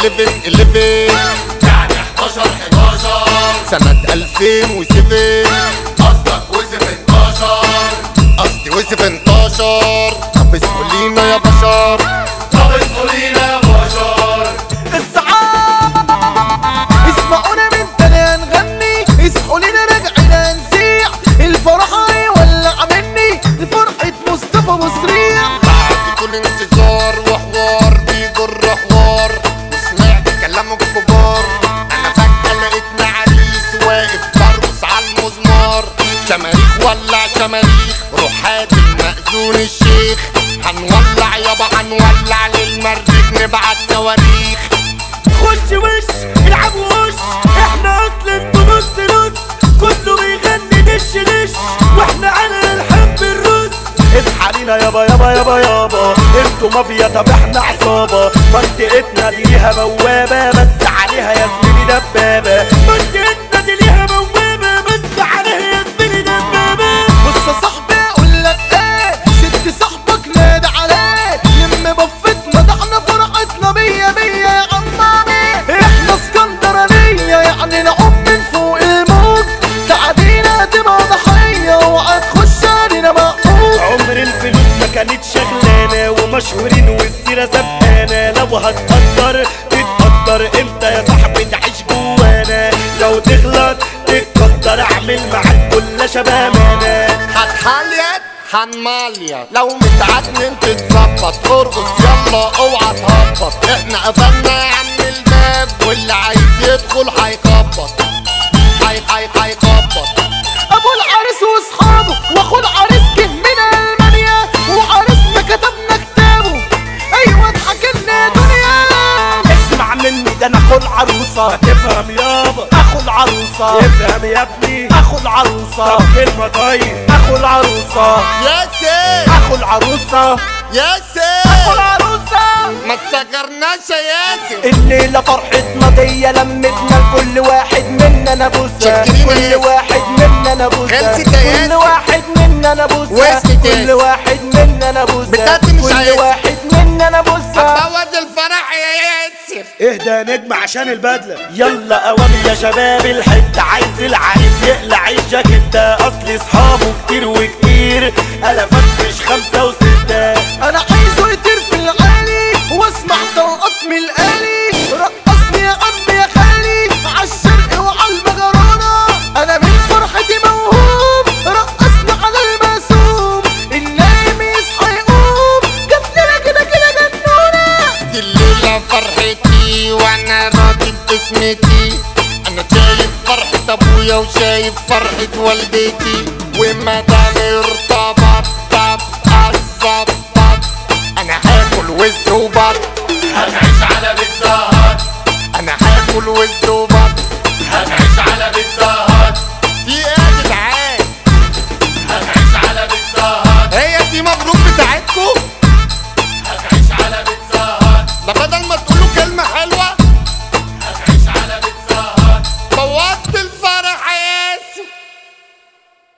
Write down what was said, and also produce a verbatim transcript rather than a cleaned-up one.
إليفن إليفن يعني حداشر حداشر سنة ألفين وسبعة. قصدك وصف اتناشر؟ قصدي وصف انتشر. طب اسمه لينا يا بشر. طب اسمه لينا يا بشر. الصعاب اسمعونا من تاني هنغني، اصحوا لينا راجعين نسيع، الفرحة يولع مني فرحة مصطفى مسريع. بعد كل انتظار وحوار بيجر حوار، وسمعت كلام الكبار، انا فجأة لقيتني عريس واقف برقص على المزمار. شماريخ ولع شماريخ، روحات المأذون الشيخ، هنولع يابا هنولع للمريخ نبعت صواريخ. خش وش العب وش، احنا اصل انتو نص نص، كله بيغني دش دش واحنا على الحب الرص. اصحى لينا يابا يابا يابا يابا، انتو مافيا طب احنا عصابة، منطقتنا دي ليها بوابة بس عليها يا زميلي دبابة، منطقتنا دي ليها بوابة بس عليها يا زميلي دبابة. بص يا صاحبي اقولك ايه، ست صاحبك نادى عليه، لم بفت مدحنا فرحتنا مية مية يا عمامي، احنا اسكندرانية يعني نعوم من فوق الموج، تعدينا تبقى ضحية وهتخش علينا مقبوض. عمر الفلوس ما كانت شغلانة ومشهورين والسيرة زبانة، لو هتقدر تتقدر امتى يا صاحبي تعيش جوانا، لو تغلط تتقدر اعمل معاك كل شبامانة. هتحليت هنماليا لو متعدن تتظبط، ارقص يلا اوعى تهبط، احنا قفلنا يا عم الباب واللي عايز يدخل هيخبط هي هي هيخبط. ابو العريس واصحابه واخو العريس جه من المانيا، وعريسنا كتبنا كتابه ايوه اضحك لنا دنيا. اسمع مني ده انا اخو العروسه، تفهم يابا اخو العروسه، افهم يا ابني اخو العروسه، طب كلمه طيب اخو العروسه، يا سيد اخو العروسه يا اخو سيد العروسه. ما تسكرناش يا ياسر. الليلة فرحتنا دي لمتنا كل واحد مننا بوسة، شكرين كل يا واحد مننا بوسة، خلصت يا كل ياسر. واحد مننا بوسة، وسط يا كل ياسر. واحد مننا بوسة، بتاعتي مش كل عايزها. واحد مننا بوسة. بوظ الفرح يا ياسر. اهدى يا نجم عشان البدلة، يلا اوامر يا شباب الحتة، عايز العريس يقلع الجاكيت ده، اصل اصحابه كتير وكتير الافات مش خمسة وستة، انا عايزه يطير في العالي واسمع طلقات من الآلي، رقصني يا عم يا خالي عالشرق وعالمجرانة، انا من فرحتي موهوب رقصنا على المقسوم، النايم يصحى يقوم جاتلنا كده كده جنونة. دي الليلة فرحتي وانا راضي باسمتي، انا شايف فرحة ابويا وشايف فرحة والدتي، ومادام ارتبط طب الظبط انا هاكل وز وبط، هنعيش على بيتزا هات، انا هاكل وز وبط، هنعيش على بيتزا هات. في ايه